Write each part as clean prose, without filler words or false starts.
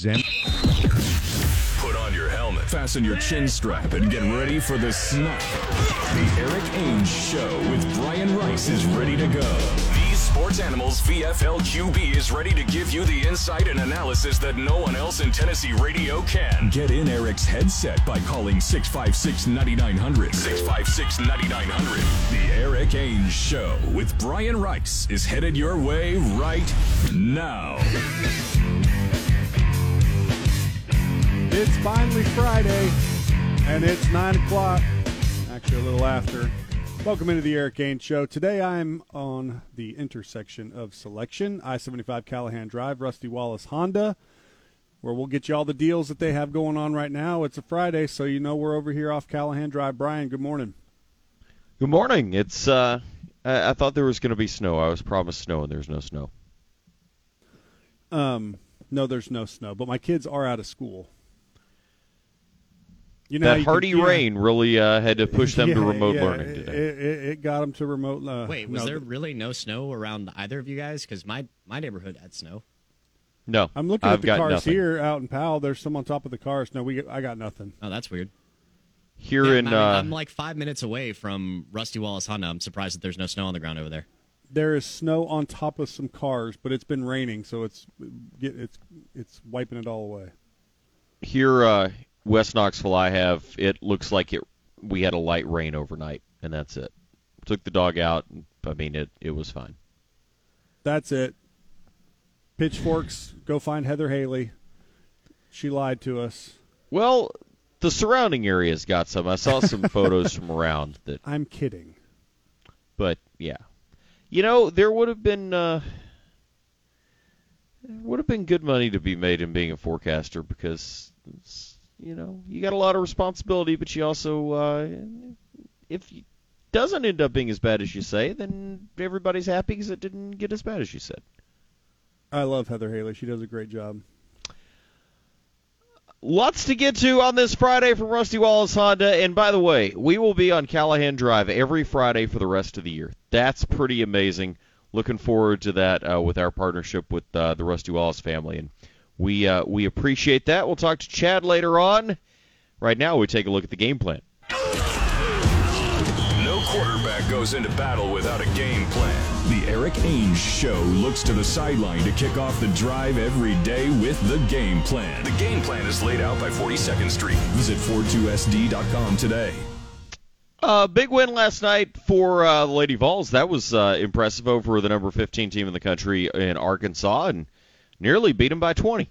Put on your helmet, fasten your chin strap, and get ready for the snap. The Eric Ainge Show with Brian Rice is ready to go. These Sports Animals VFL QB is ready to give you the insight and analysis that no one else in Tennessee radio can. Get in Eric's headset by calling 656-9900. 656-9900. The Eric Ainge Show with Brian Rice is headed your way right now. It's finally Friday, and it's 9 o'clock, actually a little after. Welcome into the Eric Ainge Show. Today I'm on the intersection of Selection, I-75 Callahan Drive, Rusty Wallace Honda, where we'll get you all the deals that they have going on right now. It's a Friday, so you know we're over here off Callahan Drive. Brian, good morning. Good morning. It's I thought there was going to be snow. I was promised snow, and there's no snow. No, there's no snow, but my kids are out of school. You know, that hardy rain really had to push them to remote learning today. It got them to remote. Wait, was there really no snow around either of you guys? Because my neighborhood had snow. No, I'm looking at the cars nothing here out in Powell. There's some on top of the cars. No, I got nothing. Oh, that's weird. I'm like 5 minutes away from Rusty Wallace Honda. I'm surprised that there's no snow on the ground over there. There is snow on top of some cars, but it's been raining, so it's wiping it all away. Here, West Knoxville, it looks like we had a light rain overnight, and that's it. Took the dog out. I mean, it was fine. That's it. Pitchforks, go find Heather Haley. She lied to us. Well, the surrounding area's got some. I saw some photos from around that. I'm kidding. But yeah, you know, there would have been good money to be made in being a forecaster because you know you got a lot of responsibility, but you also if it doesn't end up being as bad as you say, then everybody's happy because it didn't get as bad as you said. I love Heather Haley. She does a great job. Lots to get to on this Friday from Rusty Wallace Honda. And by the way, we will be on Callahan Drive every Friday for the rest of the year. That's pretty amazing. Looking forward to that with our partnership with the Rusty Wallace family. And we appreciate that. We'll talk to Chad later on. Right now, we take a look at the game plan. No quarterback goes into battle without a game plan. The Eric Ainge Show looks to the sideline to kick off the drive every day with the game plan. The game plan is laid out by 42nd Street. Visit 42sd.com today. Big win last night for the Lady Vols. That was impressive over the number 15 team in the country in Arkansas and nearly beat them by 20.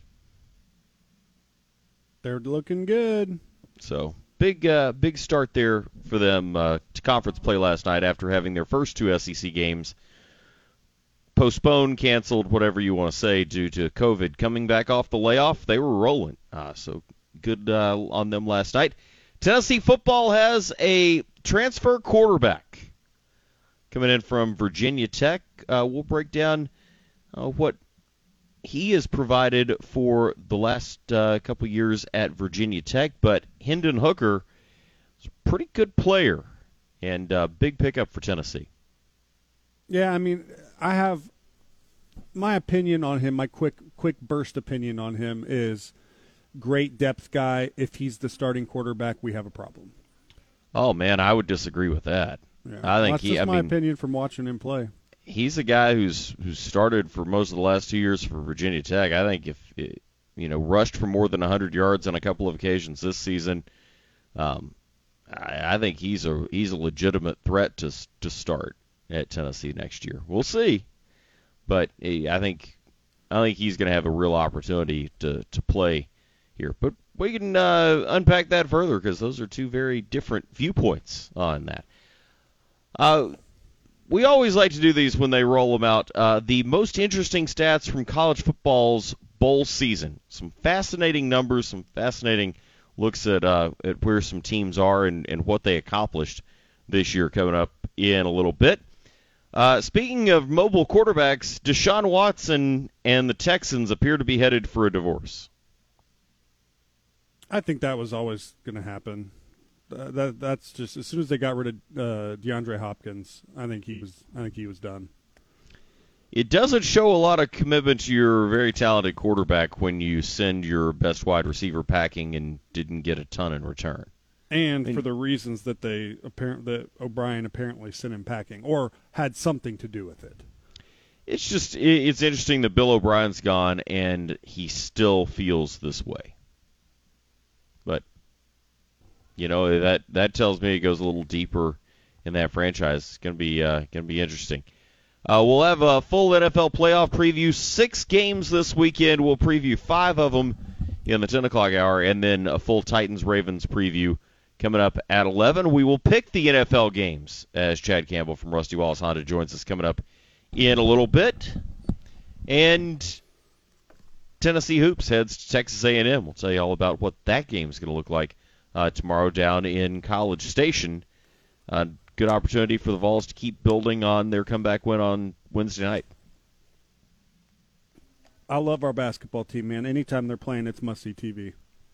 They're looking good. So big start there for them to conference play last night after having their first two SEC games postponed, canceled, whatever you want to say, due to COVID. Coming back off the layoff, they were rolling. So good on them last night. Tennessee football has a transfer quarterback coming in from Virginia Tech. We'll break down what he has provided for the last couple years at Virginia Tech, but Hendon Hooker is a pretty good player and big pickup for Tennessee. Yeah, I mean, I have my opinion on him. My quick burst opinion on him is great depth guy. If he's the starting quarterback, we have a problem. Oh man, I would disagree with that. Yeah. I think that's just my opinion from watching him play. He's a guy who's started for most of the last 2 years for Virginia Tech. I think if rushed for more than 100 yards on a couple of occasions this season. I think he's a legitimate threat to start at Tennessee next year. We'll see, but I think he's going to have a real opportunity to play here. But we can unpack that further because those are two very different viewpoints on that. We always like to do these when they roll them out. The most interesting stats from college football's bowl season. Some fascinating numbers, some fascinating looks at where some teams are and what they accomplished this year coming up in a little bit. Speaking of mobile quarterbacks, Deshaun Watson and the Texans appear to be headed for a divorce. I think that was always going to happen. That's just as soon as they got rid of DeAndre Hopkins, I think he was done. It doesn't show a lot of commitment to your very talented quarterback when you send your best wide receiver packing and didn't get a ton in return. And for the reasons that that O'Brien apparently sent him packing, or had something to do with it. It's interesting that Bill O'Brien's gone and he still feels this way. But that tells me it goes a little deeper in that franchise. It's gonna be interesting. We'll have a full NFL playoff preview. 6 games this weekend. We'll preview 5 of them in the 10 o'clock hour, and then a full Titans-Ravens preview coming up at 11. We will pick the NFL games as Chad Campbell from Rusty Wallace Honda joins us coming up in a little bit. And Tennessee Hoops heads to Texas A&M. We'll tell you all about what that game is going to look like tomorrow down in College Station. Good opportunity for the Vols to keep building on their comeback win on Wednesday night. I love our basketball team, man. Anytime they're playing, it's must-see TV.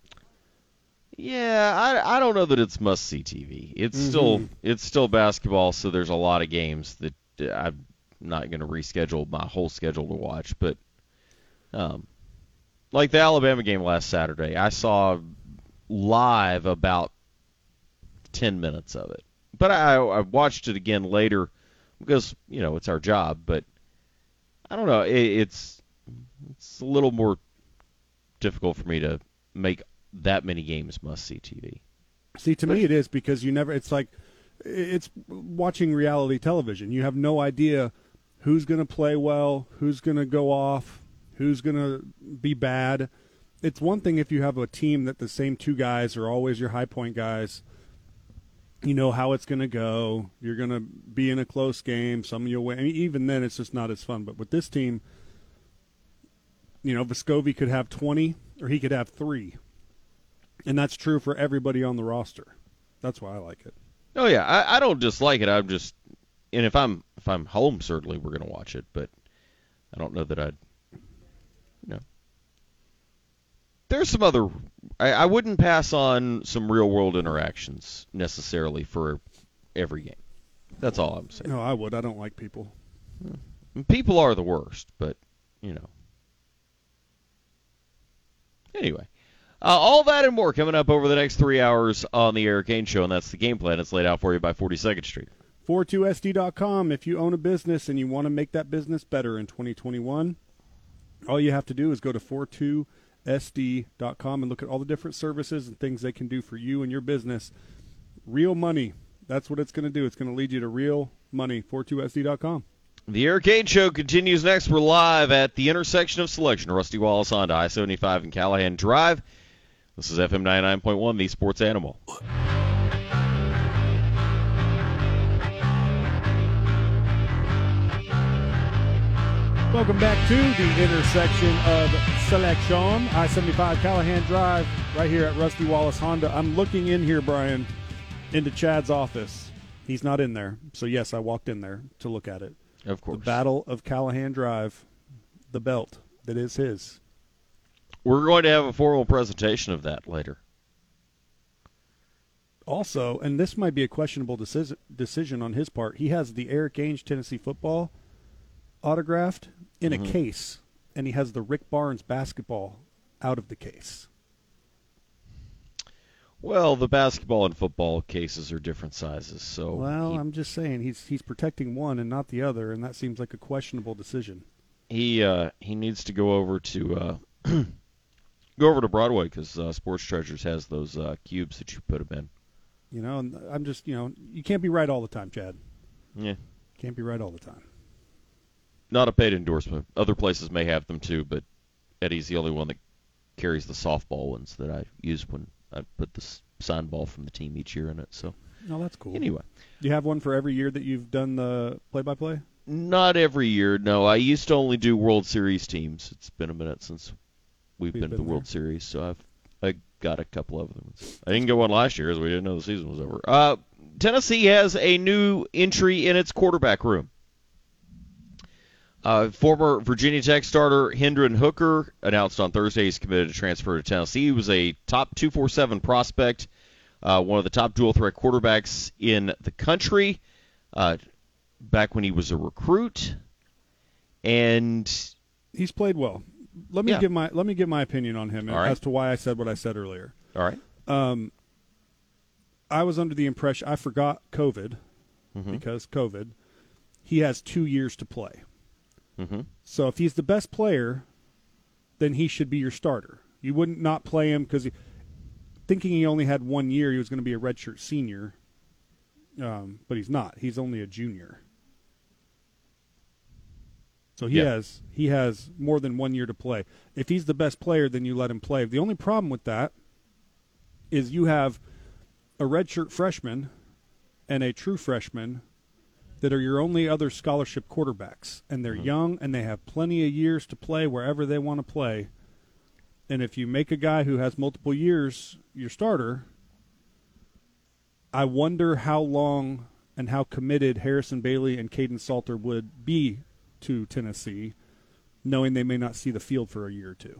Yeah, I don't know that it's must-see TV. It's still basketball, so there's a lot of games that I'm not going to reschedule my whole schedule to watch. But like the Alabama game last Saturday, I saw live about 10 minutes of it. But I watched it again later because, it's our job. But I don't know. It's a little more difficult for me to make that many games must-see TV. See, to me it is, because it's watching reality television. You have no idea who's going to play well, who's going to go off, who's going to be bad. It's one thing if you have a team that the same 2 guys are always your high point guys. You know how it's going to go. You're going to be in a close game. Some you'll win. I mean, even then, it's just not as fun. But with this team, Vescovi could have 20 or he could have 3. And that's true for everybody on the roster. That's why I like it. Oh yeah, I don't dislike it. I'm just, and if I'm home, certainly we're gonna watch it. But I don't know that I'd, There's some other. I wouldn't pass on some real world interactions necessarily for every game. That's all I'm saying. No, I would. I don't like people. People are the worst, but Anyway. All that and more coming up over the next 3 hours on the Eric Ainge Show, and that's the game plan. It's laid out for you by 42nd Street. 42sd.com. If you own a business and you want to make that business better in 2021, all you have to do is go to 42sd.com and look at all the different services and things they can do for you and your business. Real money. That's what it's going to do. It's going to lead you to real money. 42sd.com. The Eric Ainge Show continues next. We're live at the intersection of Selection, Rusty Wallace Honda, I-75 and Callahan Drive. This is FM 99.1, the Sports Animal. Welcome back to the intersection of Selection, I-75 Callahan Drive, right here at Rusty Wallace Honda. I'm looking in here, Brian, into Chad's office. He's not in there. So, yes, I walked in there to look at it. Of course. The Battle of Callahan Drive, the belt that is his. We're going to have a formal presentation of that later. Also, and this might be a questionable decision on his part, he has the Eric Ainge Tennessee football autographed in a case, and he has the Rick Barnes basketball out of the case. Well, the basketball and football cases are different sizes, so. Well, I'm just saying he's protecting one and not the other, and that seems like a questionable decision. He needs to go over to go over to Broadway because Sports Treasures has those cubes that you put them in. And I'm just you can't be right all the time, Chad. Yeah, can't be right all the time. Not a paid endorsement. Other places may have them too, but Eddie's the only one that carries the softball ones that I use when I put the signed ball from the team each year in it. So, no, that's cool. Anyway, do you have one for every year that you've done the play-by-play? Not every year. No, I used to only do World Series teams. It's been a minute since we've been to the World Series, so I got a couple of them. I didn't get one last year, as we didn't know the season was over. Tennessee has a new entry in its quarterback room. Former Virginia Tech starter Hendon Hooker announced on Thursday he's committed to transfer to Tennessee. He was a top 247 prospect, one of the top dual-threat quarterbacks in the country back when he was a recruit. and he's played well. Let me give my opinion on him as to why I said what I said earlier. All right. I was under the impression, I forgot COVID, because COVID, he has 2 years to play. So if he's the best player, then he should be your starter. You wouldn't not play him because thinking he only had 1 year, he was going to be a redshirt senior, but he's not. He's only a junior. So he has more than 1 year to play. If he's the best player, then you let him play. The only problem with that is you have a redshirt freshman and a true freshman that are your only other scholarship quarterbacks, and they're young and they have plenty of years to play wherever they want to play. And if you make a guy who has multiple years your starter, I wonder how long and how committed Harrison Bailey and Caden Salter would be to Tennessee, knowing they may not see the field for a year or two.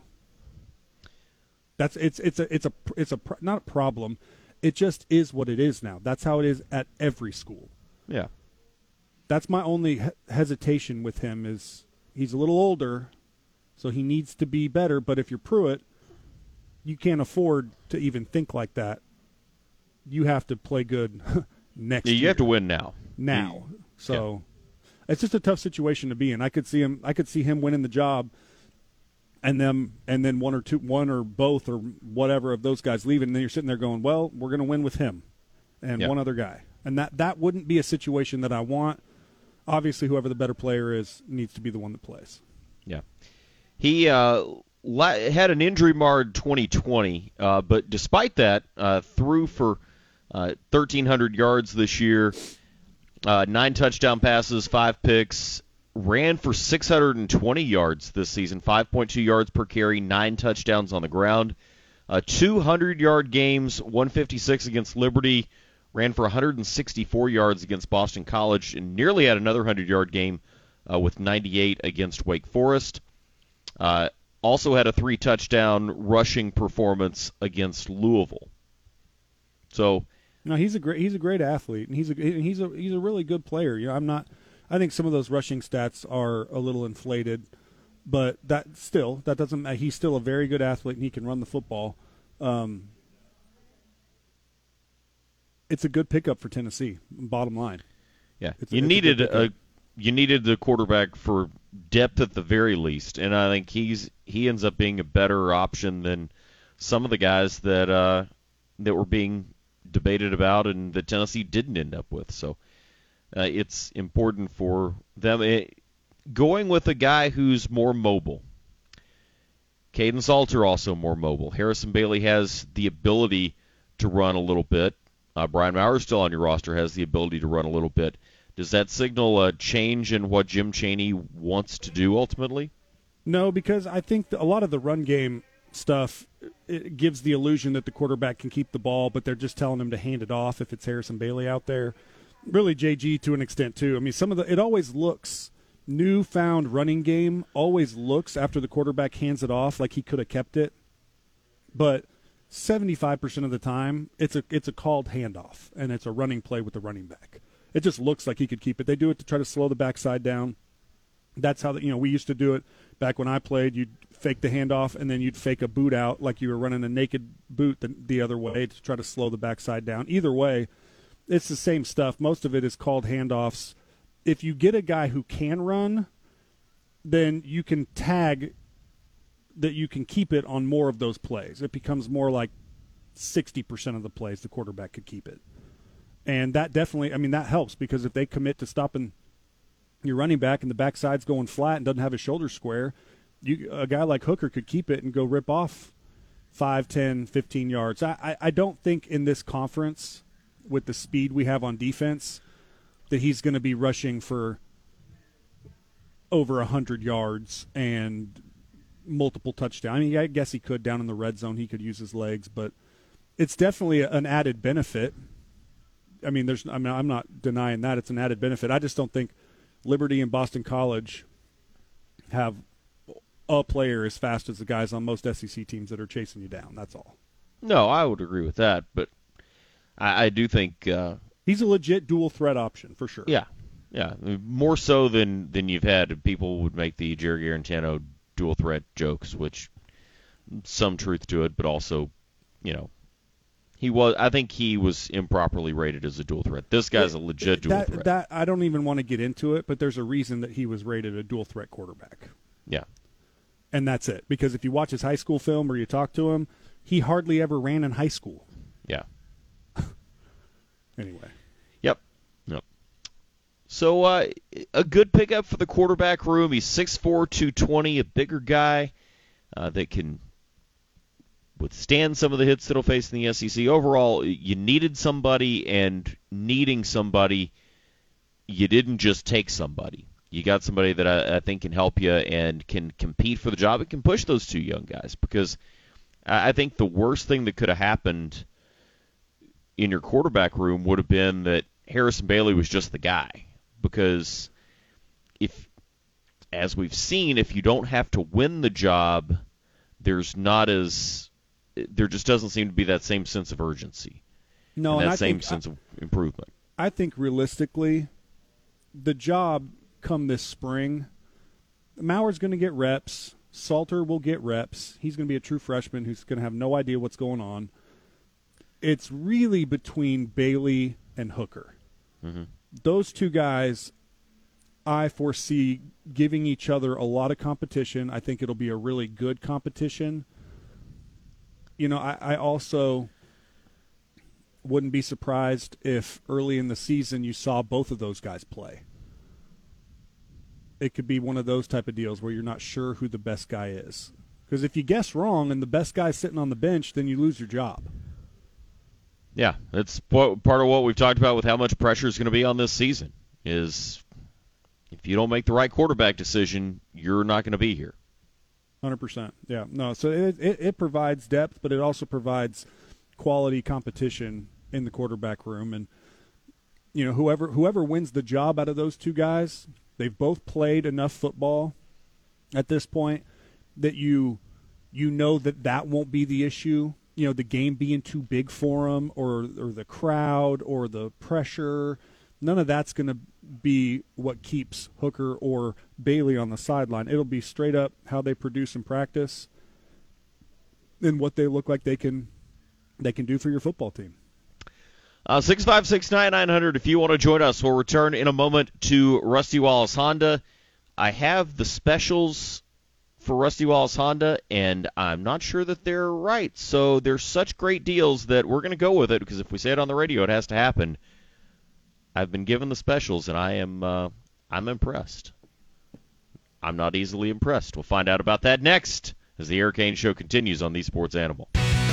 It's not a problem. It just is what it is now. That's how it is at every school. Yeah. That's my only hesitation with him is he's a little older, so he needs to be better. But if you're Pruitt, you can't afford to even think like that. You have to play good next year. You have to win now. So it's just a tough situation to be in. I could see him winning the job, and then one or both or whatever of those guys leaving, and then you're sitting there going, well, we're going to win with him and one other guy. And that wouldn't be a situation that I want. Obviously, whoever the better player is needs to be the one that plays. Yeah. He had an injury-marred 2020, but despite that, threw for 1,300 yards this year, 9 touchdown passes, 5 picks, ran for 620 yards this season, 5.2 yards per carry, 9 touchdowns on the ground, 200-yard games, 156 against Liberty, ran for 164 yards against Boston College, and nearly had another 100-yard game with 98 against Wake Forest. Also had a 3-touchdown rushing performance against Louisville. So, no, he's a great athlete, and he's a really good player. You know, I think some of those rushing stats are a little inflated, but that doesn't. He's still a very good athlete, and he can run the football. It's a good pickup for Tennessee. Bottom line, yeah, you needed the quarterback for depth at the very least, and I think he ends up being a better option than some of the guys that were being debated about and that Tennessee didn't end up with. So it's important for them going with a guy who's more mobile. Caden Salter also more mobile. Harrison Bailey has the ability to run a little bit. Brian Maurer still on your roster, has the ability to run a little bit. Does that signal a change in what Jim Chaney wants to do ultimately? No, because I think a lot of the run game stuff, it gives the illusion that the quarterback can keep the ball, but they're just telling him to hand it off if it's Harrison Bailey out there. Really, JG to an extent too. I mean, it always looks, newfound running game always looks after the quarterback hands it off like he could have kept it, but 75% of the time, it's a called handoff, and it's a running play with the running back. It just looks like he could keep it. They do it to try to slow the backside down. That's how we used to do it back when I played. You'd fake the handoff, and then you'd fake a boot out like you were running a naked boot the other way to try to slow the backside down. Either way, it's the same stuff. Most of it is called handoffs. If you get a guy who can run, then you can tag that you can keep it on more of those plays. It becomes more like 60% of the plays the quarterback could keep it. And that definitely, that helps, because if they commit to stopping your running back and the backside's going flat and doesn't have his shoulders square, a guy like Hooker could keep it and go rip off 5, 10, 15 yards. I don't think in this conference, with the speed we have on defense, that he's going to be rushing for over 100 yards and multiple touchdowns. I guess he could down in the red zone. He could use his legs, but it's definitely an added benefit. I'm not denying that it's an added benefit. I just don't think Liberty and Boston College have a player as fast as the guys on most SEC teams that are chasing you down. That's all. No, I would agree with that, but I do think he's a legit dual threat option for sure. Yeah, Yeah, more so than you've had. People would make the Jerry Garantano dual threat jokes, which some truth to it, but also, I think he was improperly rated as a dual threat. This guy's a legit dual threat. That I don't even want to get into it, but there's a reason that he was rated a dual threat quarterback. Yeah. And that's it. Because if you watch his high school film or you talk to him, he hardly ever ran in high school. Yeah. Anyway. Yep. So a good pickup for the quarterback room. He's 6'4", 220, a bigger guy that can withstand some of the hits that he'll face in the SEC. Overall, you needed somebody, and needing somebody, you didn't just take somebody. You got somebody that I think can help you and can compete for the job and can push those two young guys, because I think the worst thing that could have happened in your quarterback room would have been that Harrison Bailey was just the guy. Because as we've seen, if you don't have to win the job, there just doesn't seem to be that same sense of urgency. No, and that same sense of improvement. I think realistically, the job come this spring, Mauer's going to get reps. Salter will get reps. He's going to be a true freshman who's going to have no idea what's going on. It's really between Bailey and Hooker. Mm-hmm. Those two guys, I foresee giving each other a lot of competition. I think it'll be a really good competition. I also wouldn't be surprised if early in the season you saw both of those guys play. It could be one of those type of deals where you're not sure who the best guy is. Because if you guess wrong and the best guy's sitting on the bench, then you lose your job. Yeah, that's part of what we've talked about with how much pressure is going to be on this season, is if you don't make the right quarterback decision, you're not going to be here. 100%. Yeah. No, so it provides depth, but it also provides quality competition in the quarterback room. And, whoever wins the job out of those two guys, they've both played enough football at this point that you know that won't be the issue. The game being too big for them, or the crowd, or the pressure. None of that's going to be what keeps Hooker or Bailey on the sideline. It'll be straight up how they produce in practice and what they look like they can do for your football team. 656-9900 if you want to join us. We'll return in a moment to Rusty Wallace Honda. I have the specials for Rusty Wallace Honda, and I'm not sure that they're right. So there's such great deals that we're going to go with it, because if we say it on the radio, it has to happen. I've been given the specials, and I'm impressed. I'm not easily impressed. We'll find out about that next as the Eric Kane Show continues on The Sports Animal.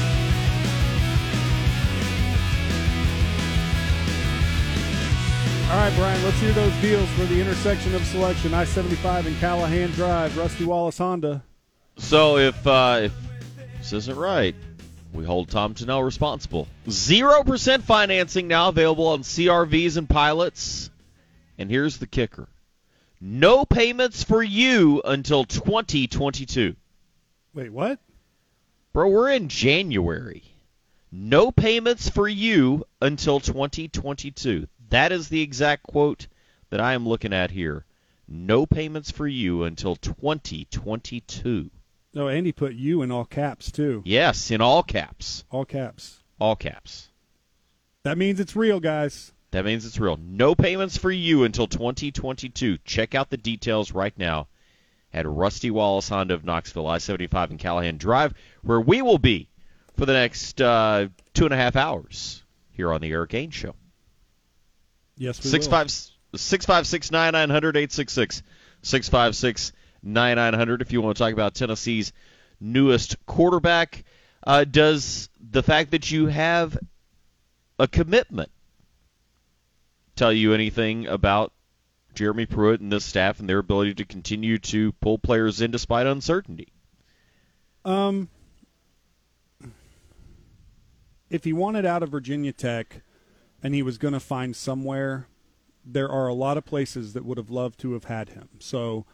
All right, Brian, let's hear those deals for the intersection of selection, I-75 and Callahan Drive, Rusty Wallace Honda. So if this isn't right, we hold Tom Tunnell responsible. 0% financing now available on CRVs and pilots. And here's the kicker. No payments for you until 2022. Wait, what? Bro, we're in January. No payments for you until 2022. That is the exact quote that I am looking at here. No payments for you until 2022. No, Andy put you in all caps, too. Yes, in all caps. All caps. All caps. That means it's real, guys. That means it's real. No payments for you until 2022. Check out the details right now at Rusty Wallace Honda of Knoxville, I-75 and Callahan Drive, where we will be for the next 2.5 hours here on the Eric Kane Show. Yes, we will. 656-9900, 866-656-9900 if you want to talk about Tennessee's newest quarterback. Does the fact that you have a commitment tell you anything about Jeremy Pruitt and this staff and their ability to continue to pull players in despite uncertainty? If he wanted out of Virginia Tech and he was going to find somewhere, there are a lot of places that would have loved to have had him. So,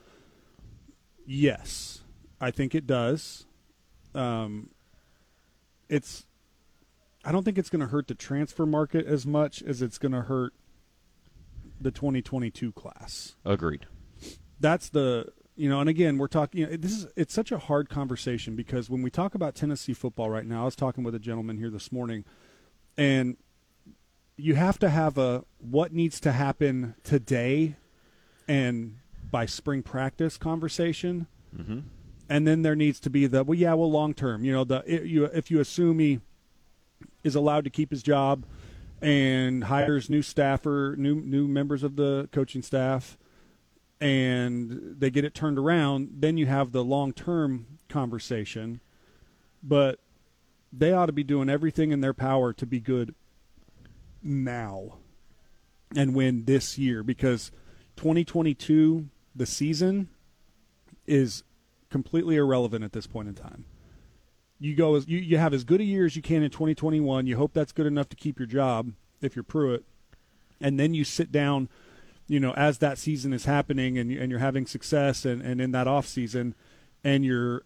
yes, I think it does. I don't think it's going to hurt the transfer market as much as it's going to hurt the 2022 class. Agreed. That's the, and again, we're talking, it's such a hard conversation because when we talk about Tennessee football right now, I was talking with a gentleman here this morning, and you have to have a what needs to happen today and by spring practice conversation. Mm-hmm. And then there needs to be long term, if you assume he is allowed to keep his job and hires new staffer, new members of the coaching staff, and they get it turned around, then you have the long-term conversation. But they ought to be doing everything in their power to be good now and win this year, because 2022, the season, is completely irrelevant at this point in time. You have as good a year as you can in 2021. You hope that's good enough to keep your job if you're Pruitt, and then you sit down, as that season is happening and you're having success and in that off season, and you're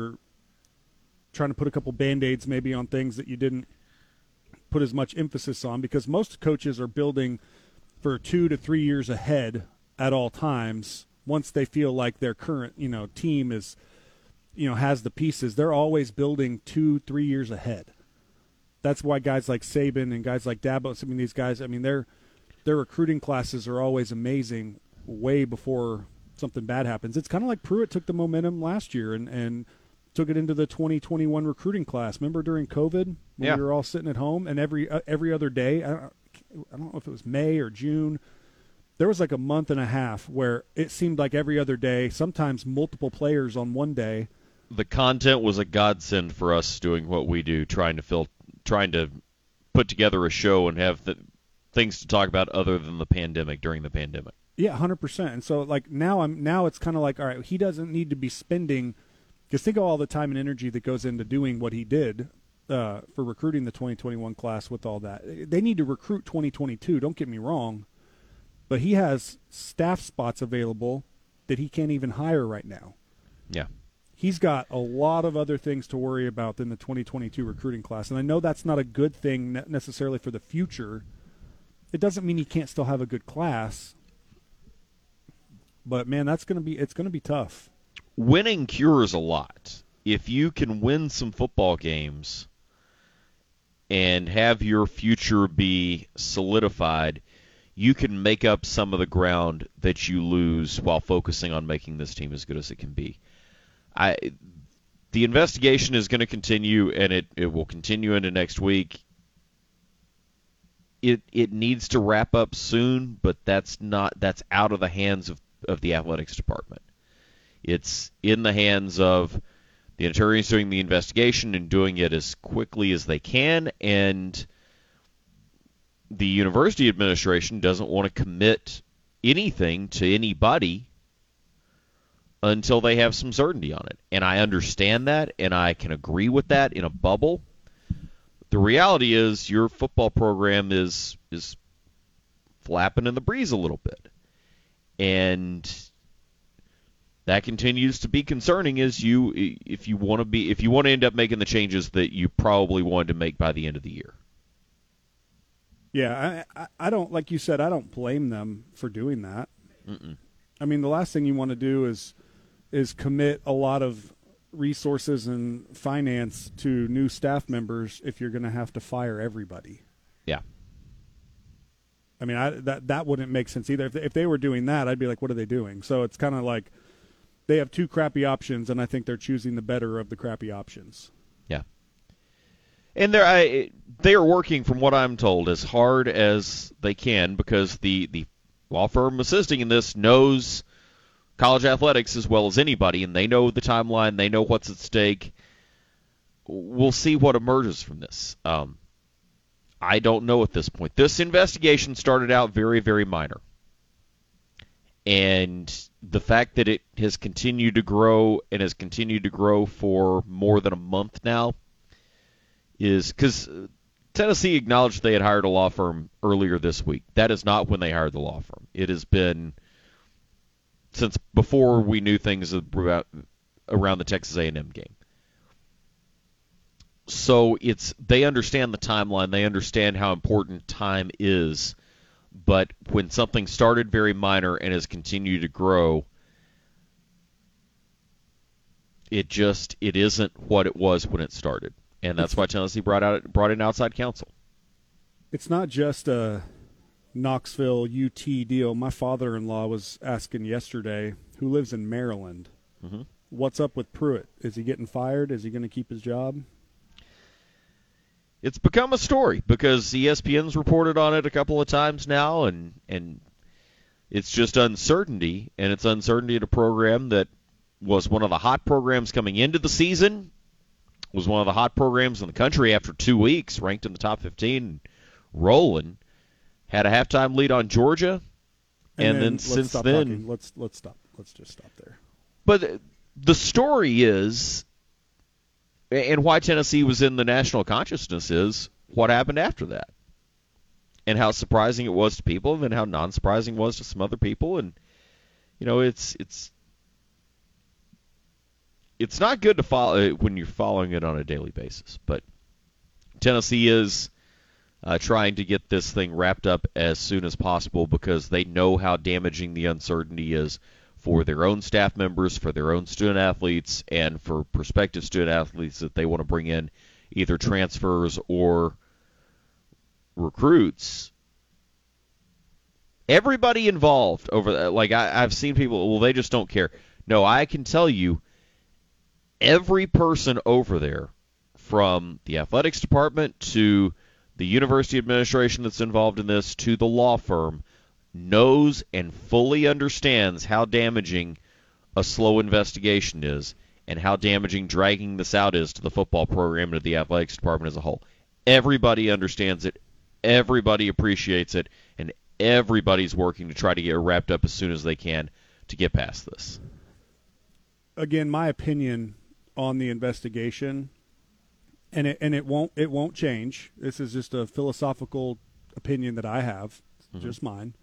trying to put a couple Band-Aids maybe on things that you didn't put as much emphasis on, because most coaches are building for 2 to 3 years ahead at all times. Once they feel like their current team is has the pieces, they're always building 2-3 years ahead. That's why guys like Saban and guys like Dabo, these guys, their recruiting classes are always amazing way before something bad happens. It's kind of like Pruitt took the momentum last year and took it into the 2021 recruiting class. Remember during COVID when we were all sitting at home, and every other day, I don't know if it was May or June, there was like a month and a half where it seemed like every other day, sometimes multiple players on one day. The content was a godsend for us doing what we do, trying to put together a show and have things to talk about other than the pandemic during the pandemic. Yeah, 100%. And so now it's kind of like, all right, he doesn't need to be spending, because think of all the time and energy that goes into doing what he did for recruiting the 2021 class with all that. They need to recruit 2022, don't get me wrong, but he has staff spots available that he can't even hire right now. Yeah. He's got a lot of other things to worry about than the 2022 recruiting class. And I know that's not a good thing necessarily for the future. It doesn't mean he can't still have a good class. But, man, it's going to be tough. Winning cures a lot. If you can win some football games and have your future be solidified, you can make up some of the ground that you lose while focusing on making this team as good as it can be. The investigation is going to continue, and it will continue into next week. It needs to wrap up soon, but that's out of the hands of the athletics department. It's in the hands of the attorneys doing the investigation and doing it as quickly as they can, and the university administration doesn't want to commit anything to anybody until they have some certainty on it. And I understand that, and I can agree with that in a bubble. The reality is your football program is flapping in the breeze a little bit. And that continues to be concerning if you want to end up making the changes that you probably wanted to make by the end of the year. Yeah, I don't, like you said, I don't blame them for doing that. Mm-mm. The last thing you want to do is commit a lot of resources and finance to new staff members if you're going to have to fire everybody. Yeah. That wouldn't make sense either. If they were doing that, I'd be like, what are they doing? So it's kind of like they have two crappy options, and I think they're choosing the better of the crappy options. Yeah. And they are working, from what I'm told, as hard as they can, because the law firm assisting in this knows college athletics as well as anybody, and they know the timeline, they know what's at stake. We'll see what emerges from this. I don't know at this point. This investigation started out very, very minor. And the fact that it has continued to grow and has continued to grow for more than a month now is because Tennessee acknowledged they had hired a law firm earlier this week. That is not when they hired the law firm. It has been since before we knew things around the Texas A&M game. So they understand the timeline. They understand how important time is. But when something started very minor and has continued to grow, it isn't what it was when it started. And that's why Tennessee brought in outside counsel. It's not just a Knoxville UT deal. My father-in-law was asking yesterday, who lives in Maryland, what's up with Pruitt? Is he getting fired? Is he going to keep his job? It's become a story because ESPN's reported on it a couple of times now, and it's just uncertainty, and it's uncertainty at a program that was one of the hot programs coming into the season, was one of the hot programs in the country after 2 weeks, ranked in the top 15, rolling, had a halftime lead on Georgia, and then since then... Let's stop. Let's just stop there. But the story is... And why Tennessee was in the national consciousness is what happened after that. And how surprising it was to people, and then how non-surprising it was to some other people. And, it's not good to follow when you're following it on a daily basis. But Tennessee is trying to get this thing wrapped up as soon as possible because they know how damaging the uncertainty is for their own staff members, for their own student-athletes, and for prospective student-athletes that they want to bring in, either transfers or recruits. Everybody involved over that, I've seen people, well, they just don't care. No, I can tell you, every person over there, from the athletics department to the university administration that's involved in this to the law firm, knows and fully understands how damaging a slow investigation is and how damaging dragging this out is to the football program and to the athletics department as a whole. Everybody understands it, everybody appreciates it, and everybody's working to try to get it wrapped up as soon as they can to get past this. Again, my opinion on the investigation, and it won't change. This is just a philosophical opinion that I have, just mine.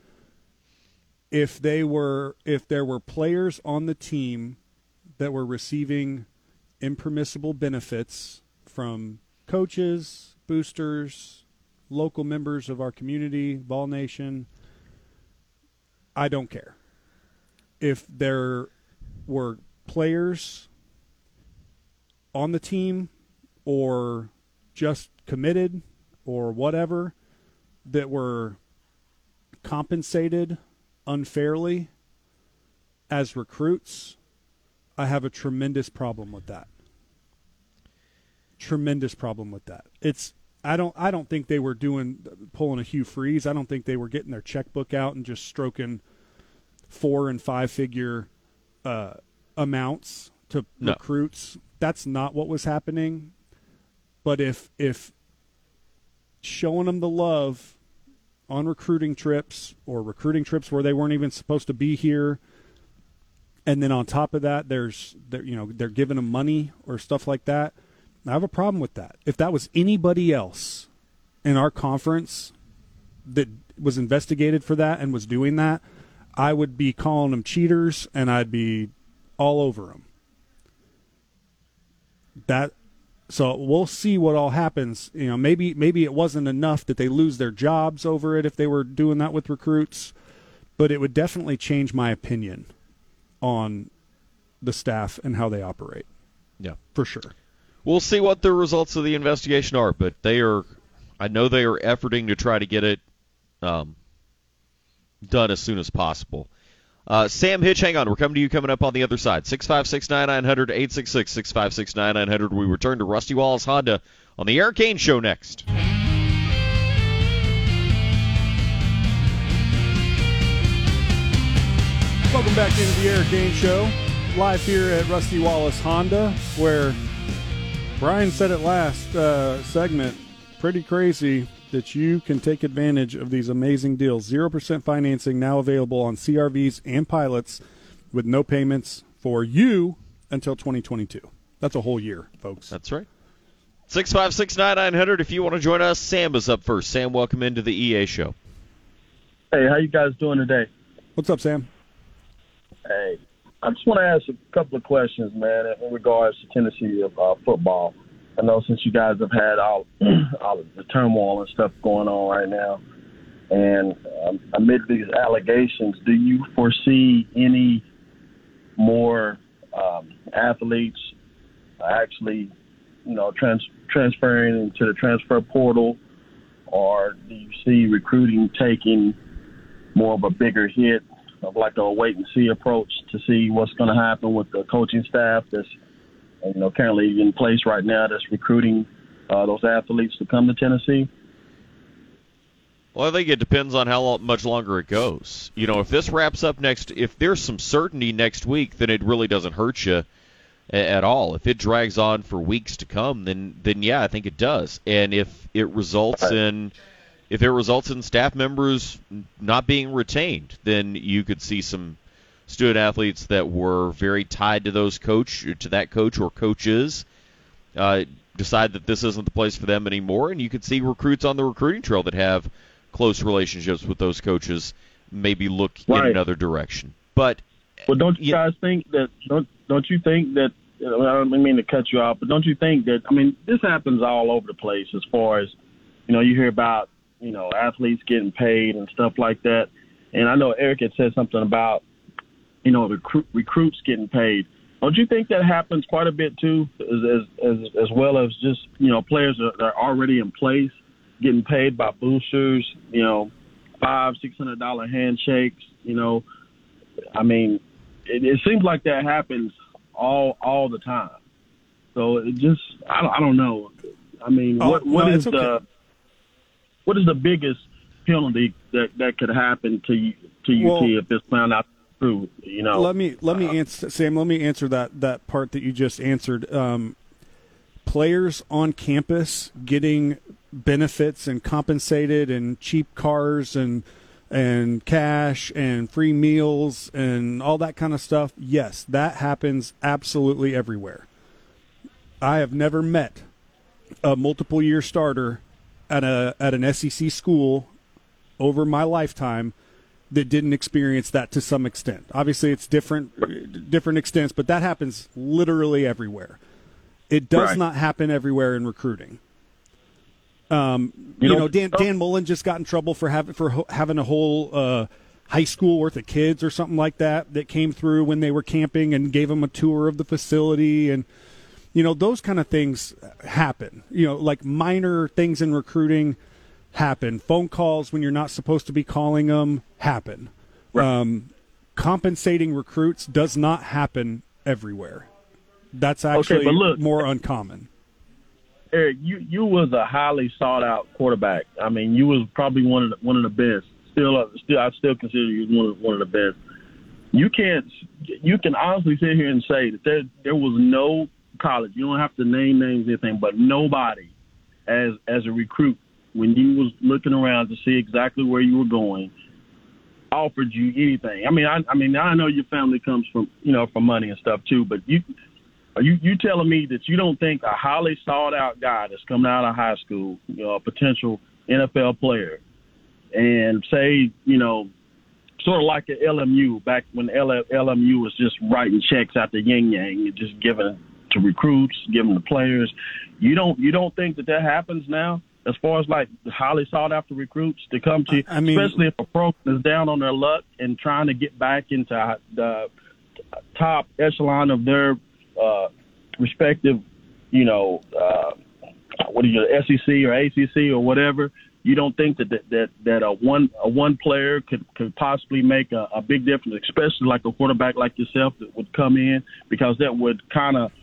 If there were players on the team that were receiving impermissible benefits from coaches, boosters, local members of our community, Vol Nation, I don't care. If there were players on the team or just committed or whatever that were compensated unfairly as recruits, I have a tremendous problem with that. Tremendous problem with that. I don't think they were pulling a Hugh Freeze. I don't think they were getting their checkbook out and just stroking 4- and 5-figure amounts to recruits. That's not what was happening. But if showing them the love on recruiting trips or recruiting trips where they weren't even supposed to be here, and then on top of that, they're giving them money or stuff like that, I have a problem with that. If that was anybody else in our conference that was investigated for that and was doing that, I would be calling them cheaters and I'd be all over them. So we'll see what all happens. Maybe it wasn't enough that they lose their jobs over it if they were doing that with recruits, but it would definitely change my opinion on the staff and how they operate. Yeah, for sure. We'll see what the results of the investigation are, but I know they are efforting to try to get it done as soon as possible. Sam Hitch, hang on. We're coming to you coming up on the other side. 656-9900, 866-656-9900. We return to Rusty Wallace Honda on the Eric Kane Show next. Welcome back into the Eric Kane Show, live here at Rusty Wallace Honda, where Brian said it last segment, pretty crazy that you can take advantage of these amazing deals. 0% financing now available on CRVs and pilots with no payments for you until 2022. That's a whole year, folks. That's right. 656-9900 if you want to join us. Sam is up first. Sam, welcome into the EA Show. Hey, how you guys doing today? What's up, Sam? Hey, I just want to ask a couple of questions, man, in regards to Tennessee football. I know since you guys have had all of the turmoil and stuff going on right now, And amid these allegations, do you foresee any more athletes actually, transferring into the transfer portal, or do you see recruiting taking more of a bigger hit of like a wait and see approach to see what's going to happen with the coaching staff that's currently in place right now that's recruiting those athletes to come to Tennessee? Well, I think it depends on how much longer it goes. If this wraps up if there's some certainty next week, then it really doesn't hurt you at all. If it drags on for weeks to come, then yeah, I think it does. And if it results in staff members not being retained, then you could see some student athletes that were very tied to that coach or coaches decide that this isn't the place for them anymore, and you could see recruits on the recruiting trail that have close relationships with those coaches maybe look in another direction. But don't you guys think that? Don't you think that? I don't mean to cut you off, but don't you think that? This happens all over the place. As far as you hear about athletes getting paid and stuff like that. And I know Eric had said something about recruits getting paid. Don't you think that happens quite a bit too, as well as just players that are already in place getting paid by boosters? $500-$600 handshakes. It seems like that happens all the time. So it just I don't know. What is the biggest penalty that could happen to UT if it's found out true? Let me answer, Sam. Let me answer that part that you just answered. Players on campus getting benefits and compensated and cheap cars and cash and free meals and all that kind of stuff. Yes, that happens absolutely everywhere. I have never met a multiple-year starter at an SEC school over my lifetime that didn't experience that to some extent. Obviously, it's different extents, but that happens literally everywhere. It does not happen everywhere in recruiting. Dan Mullen just got in trouble for having a whole high school worth of kids or something like that came through when they were camping and gave them a tour of the facility, and those kind of things happen. Like minor things in recruiting happen. Phone calls when you're not supposed to be calling them happen. Right. Compensating recruits does not happen everywhere. That's actually more uncommon. Eric, you was a highly sought out quarterback. You was probably one of the best. I still consider you one of the best. You can honestly sit here and say that there was no college. You don't have to name names or anything, but nobody as a recruit, when you was looking around to see exactly where you were going, offered you anything. I know your family comes from money and stuff too, but are you telling me that you don't think a highly sought out guy that's coming out of high school, a potential NFL player, and say, sort of like at LMU back when LMU was just writing checks out the yin yang and just giving to recruits, giving to players, you don't think that happens now? As far as like highly sought after recruits to come to, especially if a program is down on their luck and trying to get back into the top echelon of their respective, SEC or ACC or whatever. You don't think that a one player could possibly make a big difference, especially like a quarterback like yourself that would come in, because that would kind of,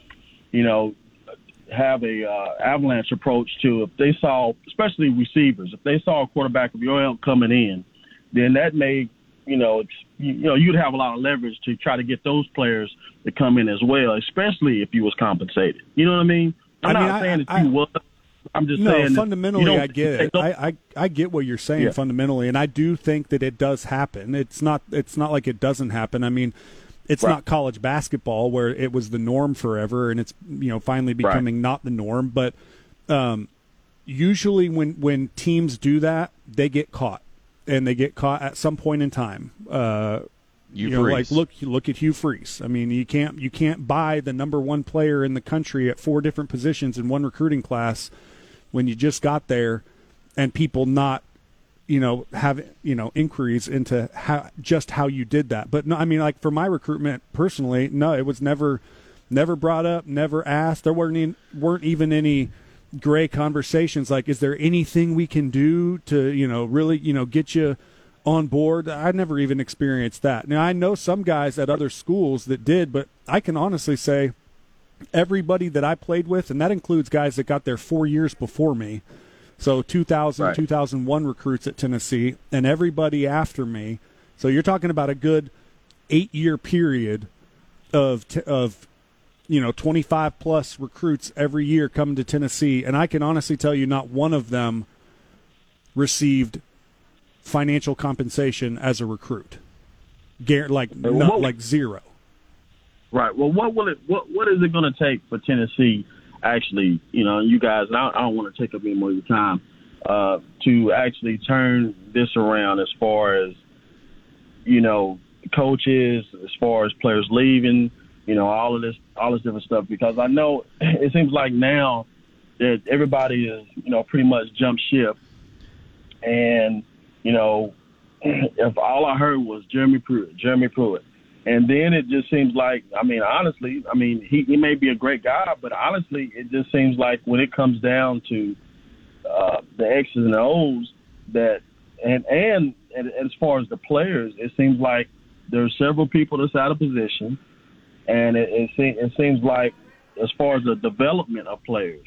have a avalanche approach to, if they saw, especially receivers, if they saw a quarterback of your ilk coming in, then that may, you'd have a lot of leverage to try to get those players to come in as well, especially if you was compensated. You know what I mean? I'm not saying that you was. I'm just saying. Fundamentally, I get it. I get what you're saying fundamentally, and I do think that it does happen. It's not like it doesn't happen. It's not college basketball where it was the norm forever, and it's finally becoming not the norm. But usually, when teams do that, they get caught, and they get caught at some point in time. Like look at Hugh Freeze. You can't buy the number one player in the country at 4 different positions in one recruiting class when you just got there, and people not have inquiries into how you did that. But no, I mean, like for my recruitment personally, no, it was never brought up, never asked. There weren't even any gray conversations like, is there anything we can do to really get you on board? I never even experienced that. Now I know some guys at other schools that did, but I can honestly say everybody that I played with, and that includes guys that got there 4 years before me. So 2000, right. 2001 recruits at Tennessee, and everybody after me. So you're talking about a good 8-year period of 25 plus recruits every year coming to Tennessee, and I can honestly tell you not one of them received financial compensation as a recruit. Like zero. Right. Well, what is it going to take for Tennessee? Actually, you guys, I don't want to take up any more of your time, to actually turn this around as far as, coaches, as far as players leaving, all this different stuff, because I know it seems like now that everybody is, pretty much jumped ship. And, if all I heard was Jeremy Pruitt. And then it just seems like, honestly, he may be a great guy, but honestly, it just seems like when it comes down to the X's and O's, that and as far as the players, it seems like there are several people that's out of position, and it seems like as far as the development of players,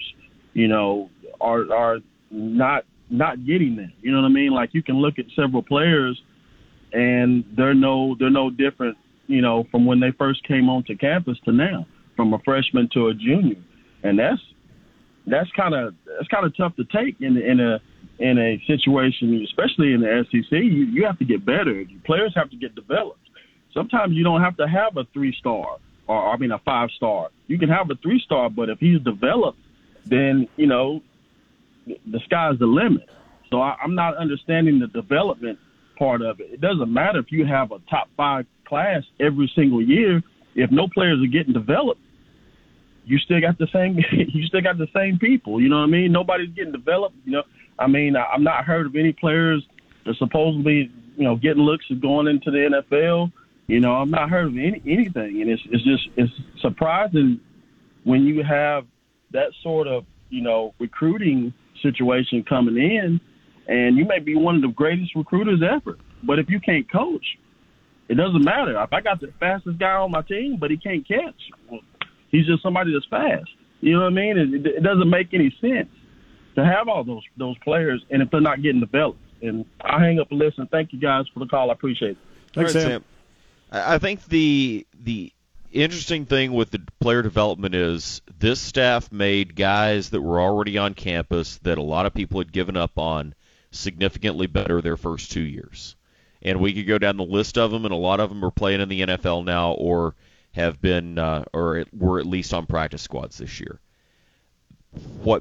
are not getting that. You know what I mean? Like you can look at several players, and they're no different. From when they first came onto campus to now, from a freshman to a junior, and that's kind of tough to take in a situation, especially in the SEC. You have to get better. Players have to get developed. Sometimes you don't have to have a 3-star or a 5-star. You can have a 3-star, but if he's developed, then the sky's the limit. So I'm not understanding the development part of it. It doesn't matter if you have a top 5 class every single year. If no players are getting developed, you still got the same people. You know what I mean? Nobody's getting developed. I'm not heard of any players that supposedly getting looks and going into the NFL. I'm not heard of anything, and it's surprising when you have that sort of recruiting situation coming in, and you may be one of the greatest recruiters ever, but if you can't coach, it doesn't matter. If I got the fastest guy on my team, but he can't catch, well, he's just somebody that's fast. You know what I mean? It doesn't make any sense to have all those players, and if they're not getting developed. And I hang up and listen. Thank you guys for the call. I appreciate it. Thanks, Sam. I think the interesting thing with the player development is this staff made guys that were already on campus that a lot of people had given up on significantly better their first 2 years. And we could go down the list of them, and a lot of them are playing in the NFL now or have been or were at least on practice squads this year. What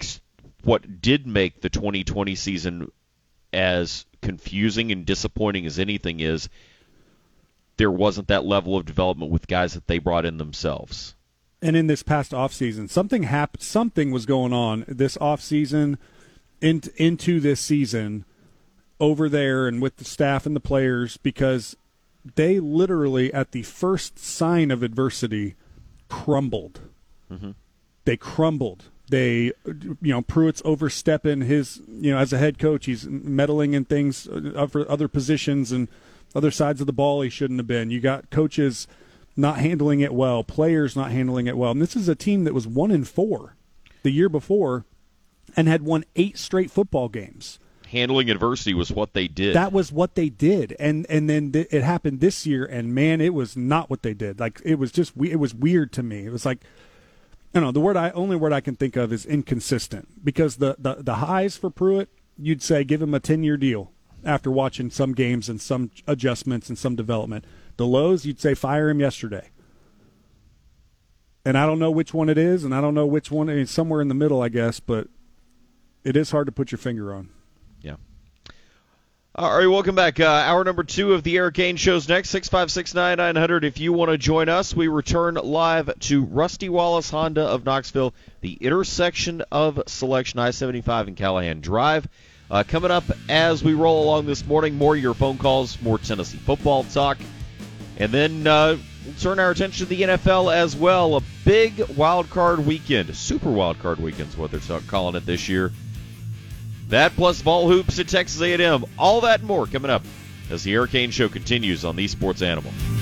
did make the 2020 season as confusing and disappointing as anything is there wasn't that level of development with guys that they brought in themselves. And in this past offseason, something happened. Something was going on this offseason into this season over there and with the staff and the players, because they literally, at the first sign of adversity, crumbled. Mm-hmm. They crumbled. They, Pruitt's overstepping his, as a head coach, he's meddling in things for other positions and other sides of the ball he shouldn't have been. You got coaches not handling it well, players not handling it well. And this is a team that was 1-4 the year before and had won 8 straight football games. Handling adversity was what they did. That was what they did. And then it happened this year, and, man, it was not what they did. Like, it was weird to me. It was like, the only word I can think of is inconsistent, because the highs for Pruitt, you'd say give him a 10-year deal after watching some games and some adjustments and some development. The lows, you'd say fire him yesterday. And I don't know which one it is, and I don't know which one. It's somewhere in the middle, I guess, but it is hard to put your finger on. Yeah. All right, welcome back. Hour number 2 of the Eric Ainge Show's next, 656-9900. If you want to join us, we return live to Rusty Wallace Honda of Knoxville, the intersection of Selection I-75 and Callahan Drive. Coming up as we roll along this morning, more of your phone calls, more Tennessee football talk, and then we'll turn our attention to the NFL as well. A big wild card weekend, a super wild card weekend is what they're calling it this year. That plus Vol Hoops at Texas A&M. All that and more coming up as the Eric Cain Show continues on the Sports Animal.